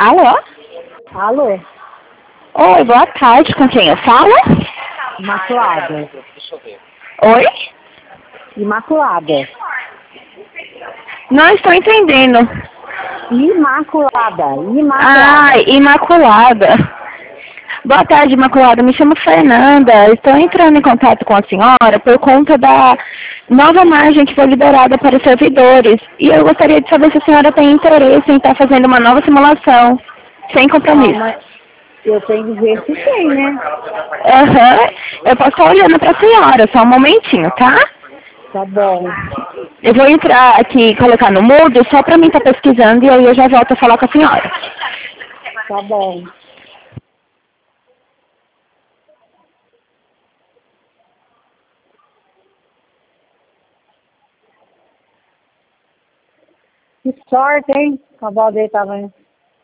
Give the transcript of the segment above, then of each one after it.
Alô? Alô? Oi, boa tarde. Com quem eu falo? Imaculada. Oi? Imaculada. Não estou entendendo. Imaculada. Ah, Imaculada. Imaculada. Boa tarde, Imaculada. Me chamo Fernanda. Estou entrando em contato com a senhora por conta da nova margem que foi liberada para os servidores. E eu gostaria de saber se a senhora tem interesse em estar fazendo uma nova simulação, sem compromisso. Mas eu tenho que ver se tem, né? Aham. Eu posso estar olhando para a senhora, só um momentinho, tá? Tá bom. Eu vou entrar aqui e colocar no mudo só para mim estar pesquisando e aí eu já volto a falar com a senhora. Tá bom. Que sorte, hein? O cavalo dele tava indo.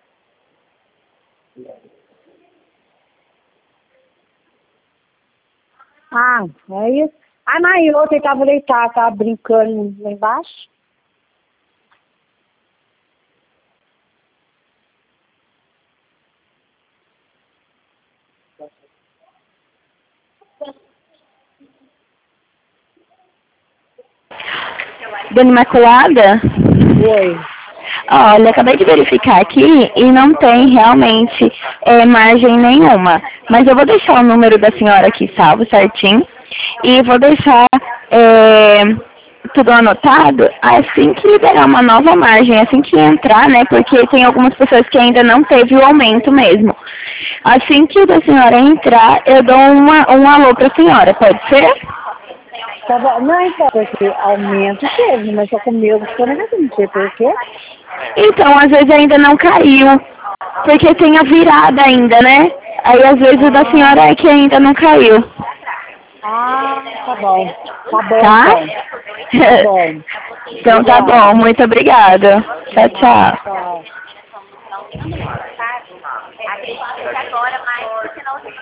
Ah, é isso. Ah, mas e outra, ele tava deitado, tava brincando lá embaixo. Dona Imaculada? Oi. Olha, acabei de verificar aqui e não tem realmente margem nenhuma. Mas eu vou deixar o número da senhora aqui salvo certinho e vou deixar tudo anotado assim que liberar uma nova margem, assim que entrar, né? Porque tem algumas pessoas que ainda não teve o aumento mesmo. Assim que a senhora entrar, eu dou um alô para a senhora, pode ser? Tá bom. Não, então, porque aumento teve, mas só com o meu ficou negativo, não sei por quê. Então, às vezes ainda não caiu, porque tem a virada ainda, né? Aí às vezes o da senhora é que ainda não caiu. Tá bom. Tá bom, Tá? então. Tá bom. Então tá bom, Obrigada. muito obrigada. Tchau, tchau. Tchau.